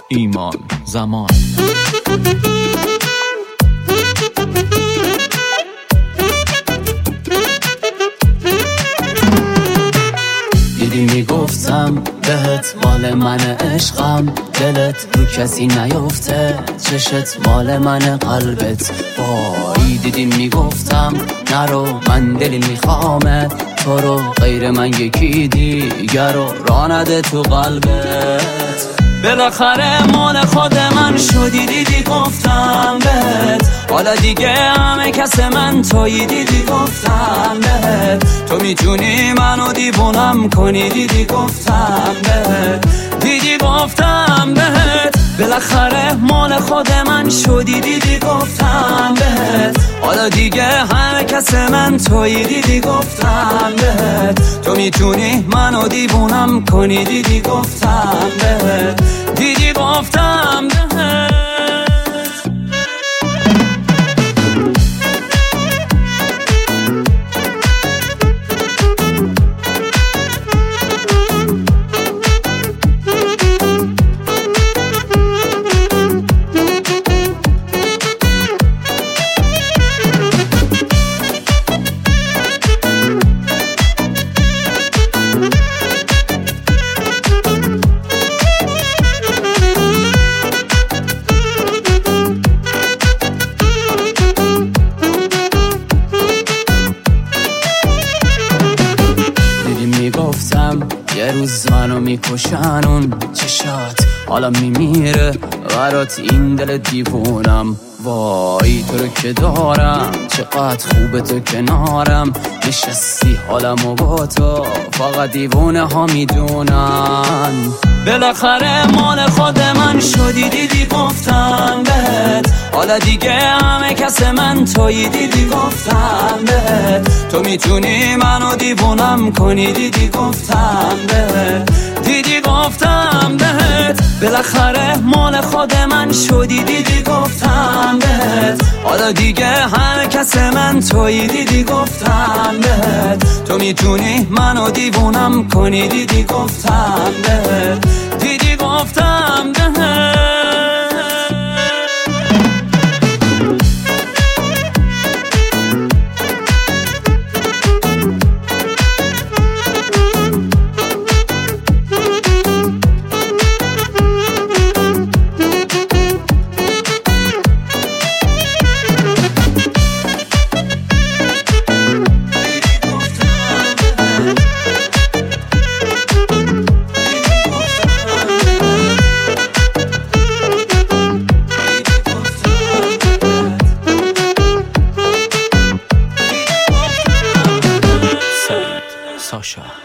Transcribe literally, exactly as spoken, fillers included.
ایمان زمان. دیدی میگفتم بهت مال من عشقم، دلت رو کسی نیفته، چشت مال من قلبت. وای دیدی میگفتم نرو من دلی میخوامه، تو رو غیر من یکی دیگر رو راه نده تو قلبت. بالاخره مال خود من شدی، دیدی گفتم بهت حالا دیگه همه کس من تویی، دیدی گفتم بهت تو میتونی منو دیوونم کنی، دیدی گفتم بهت دیدی گفتم بهت بالاخره مال خود من شدی، دیدی گفتم بهت حالا دیگه همه کس من تویی، دیدی گفتم بهت تو میتونی منو دیوونم کنی، دیدی گفتم بهت دیدی گفتم بهت. یه روز منو میکشن اون چشات، حالا میمیره برات این دل دیوونم. وای تو رو که دارم چقدر خوبه تو کنارم، نشستی حالمو با تو فقط دیوونه ها میدونن. بالاخره مال خود من شدی، دیدی گفتم بهت حالا دیگه همه کس من تویی، دیدی گفتم بهت تو میتونی منو دیوونم کنی، دیدی گفتم بهت دیدی گفتم بهت بالاخره مال خود من شدی، دیدی گفتم بهت حالا دیگه همه کس من تویی، دیدی گفتم بهت تو میتونی منو دیوونم کنی، دیدی گفتم بهت دیدی گفتم بهت. Sasha.